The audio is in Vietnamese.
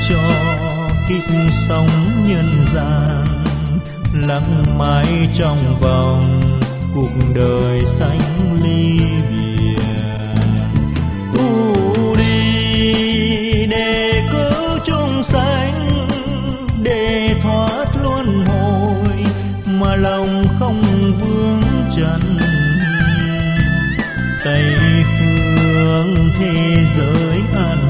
cho kiếp sống nhân gian lặng mãi trong vòng cuộc đời sánh ly biệt. Tu đi để cứu chúng sanh, để thoát luân hồi mà lòng không vướng chân. Tây phương thế giới an